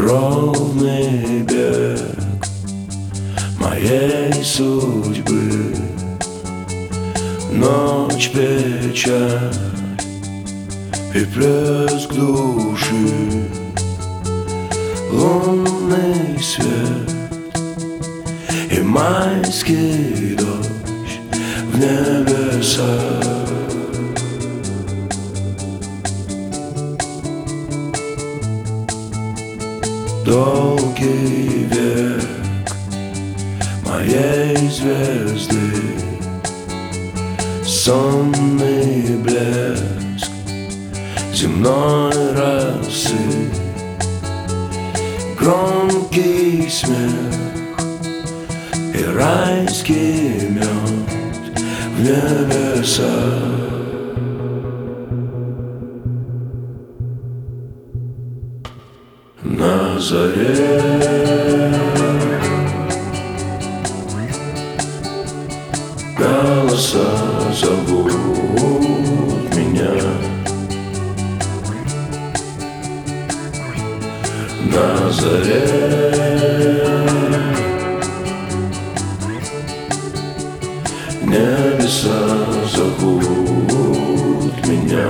ровный бег моей судьбы. Ночь, печаль и плеск души, лунный свет и майский дождь в небесах. Долгий век моей звезды, сонный блеск земной росы, громкий смех и райский мед в небесах. На заре голоса зовут меня. На заре небеса зовут меня.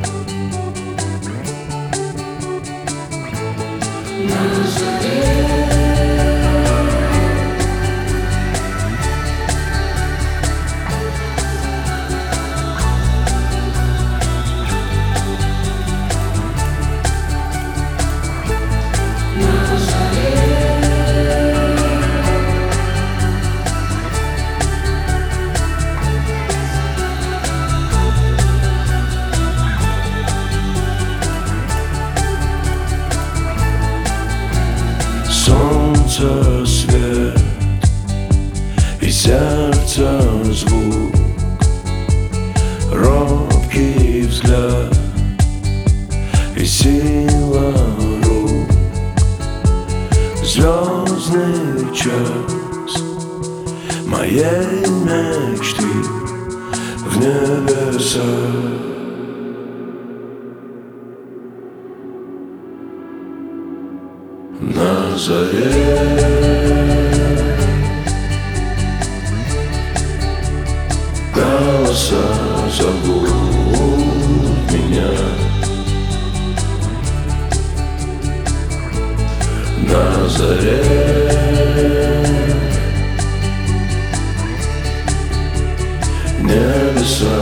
Солнце свет и сердце звук, робкий взгляд и сила рук, звездный час моей мечты в небесах. На заре голоса зовут меня. На заре небеса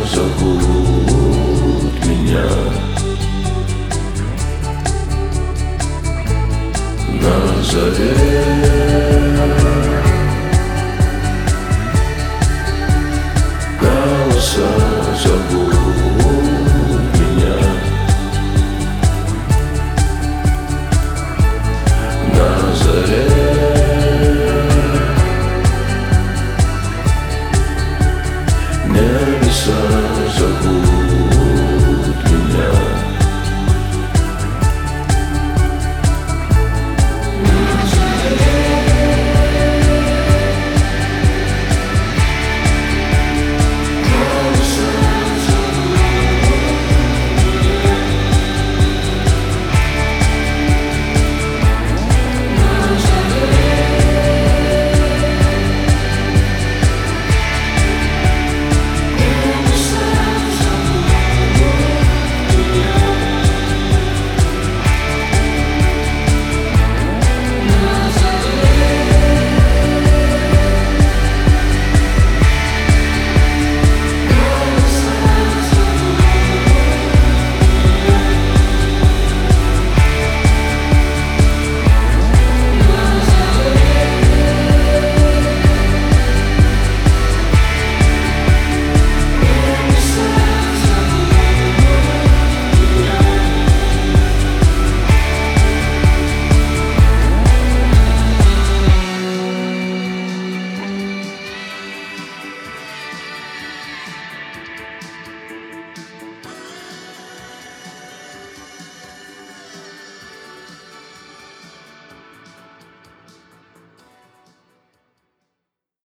зовут меня. На заре